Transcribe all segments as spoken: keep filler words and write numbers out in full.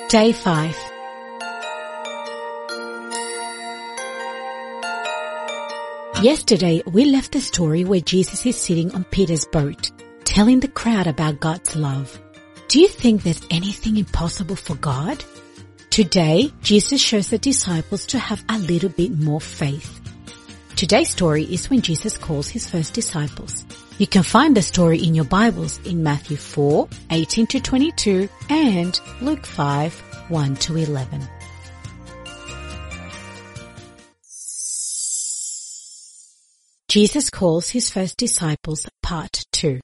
Day five. Yesterday, we left the story where Jesus is sitting on Peter's boat, telling the crowd about God's love. Do you think there's anything impossible for God? Today, Jesus shows the disciples to have a little bit more faith. Today's story is when Jesus calls his first disciples. You can find the story in your Bibles in Matthew four, eighteen to twenty-two and Luke five, one to eleven. Jesus calls his first disciples, part two.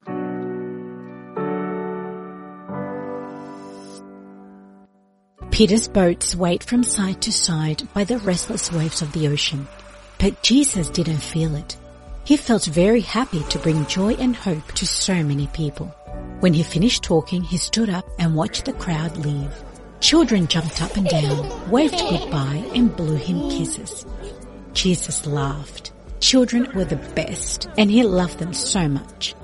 Peter's boat swayed from side to side by the restless waves of the ocean. But Jesus didn't feel it. He felt very happy to bring joy and hope to so many people. When he finished talking, he stood up and watched the crowd leave. Children jumped up and down, waved goodbye, and blew him kisses. Jesus laughed. Children were the best, and he loved them so much.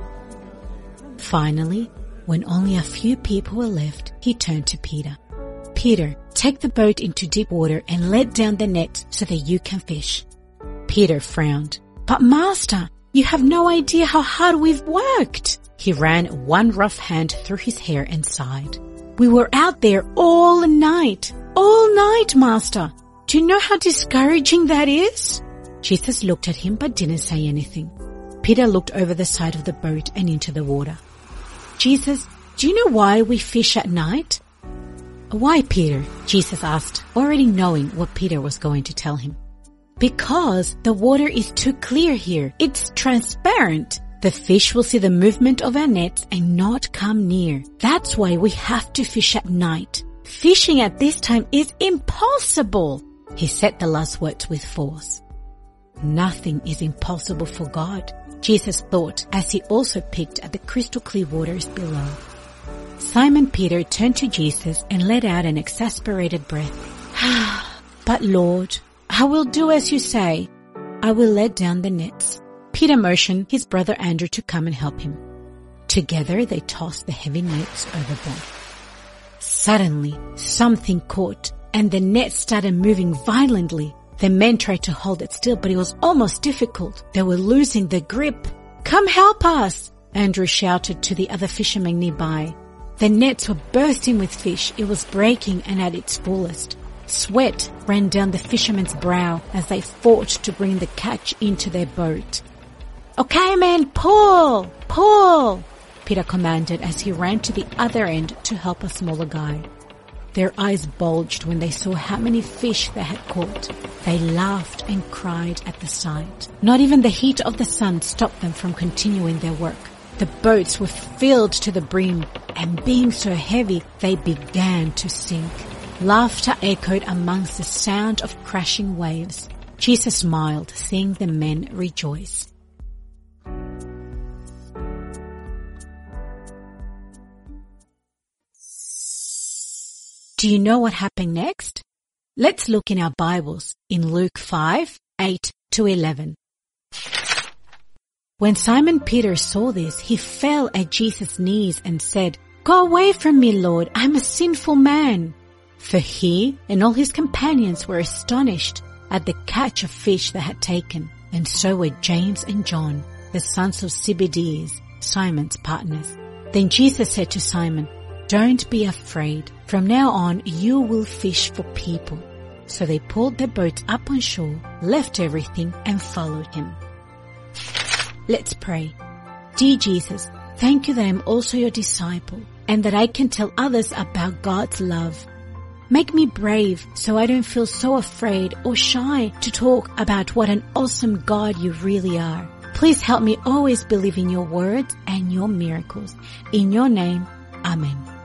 Finally, when only a few people were left, he turned to Peter. Peter, take the boat into deep water and let down the net so that you can fish. Peter frowned. But Master, you have no idea how hard we've worked. He ran one rough hand through his hair and sighed. We were out there all night. All night, Master. Do you know how discouraging that is? Jesus looked at him but didn't say anything. Peter looked over the side of the boat and into the water. Jesus, do you know why we fish at night? Why, Peter? Jesus asked, already knowing what Peter was going to tell him. Because the water is too clear here. It's transparent. The fish will see the movement of our nets and not come near. That's why we have to fish at night. Fishing at this time is impossible. He said the last words with force. Nothing is impossible for God, Jesus thought as he also peeked at the crystal clear waters below. Simon Peter turned to Jesus and let out an exasperated breath. But Lord, I will do as you say. I will let down the nets. Peter motioned his brother Andrew to come and help him. Together they tossed the heavy nets overboard. Suddenly, something caught and the net started moving violently. The men tried to hold it still, but it was almost difficult. They were losing the grip. Come help us, Andrew shouted to the other fishermen nearby. The nets were bursting with fish. It was breaking and at its fullest. Sweat ran down the fishermen's brow as they fought to bring the catch into their boat. Okay, men, pull! Pull! Peter commanded as he ran to the other end to help a smaller guy. Their eyes bulged when they saw how many fish they had caught. They laughed and cried at the sight. Not even the heat of the sun stopped them from continuing their work. The boats were filled to the brim, and being so heavy, they began to sink. Laughter echoed amongst the sound of crashing waves. Jesus smiled, seeing the men rejoice. Do you know what happened next? Let's look in our Bibles in Luke five, eight to eleven. When Simon Peter saw this, he fell at Jesus' knees and said, Go away from me, Lord, I'm a sinful man. For he and all his companions were astonished at the catch of fish they had taken, and so were James and John, the sons of Zebedee, Simon's partners. Then Jesus said to Simon, Don't be afraid. From now on, you will fish for people. So they pulled their boats up on shore, left everything, and followed him. Let's pray. Dear Jesus, thank you that I'm also your disciple and that I can tell others about God's love. Make me brave so I don't feel so afraid or shy to talk about what an awesome God you really are. Please help me always believe in your words and your miracles. In your name, Amen.